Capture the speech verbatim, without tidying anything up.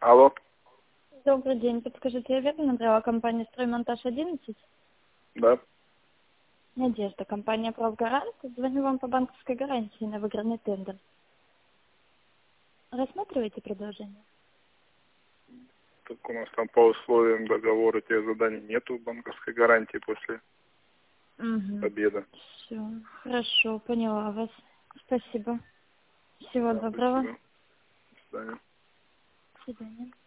Алло. Добрый день. Подскажите, я верно набрала компанию «Строймонтаж одиннадцать»? Да. Надежда, компания «Правгарант». Звоню вам по банковской гарантии на выигранный тендер. Рассматриваете предложение? Так у нас там по условиям договора тех заданий нету банковской гарантии после Угу. победы. Все. Хорошо, поняла вас. Спасибо. Всего Да, доброго. спасибо. До свидания. До свидания.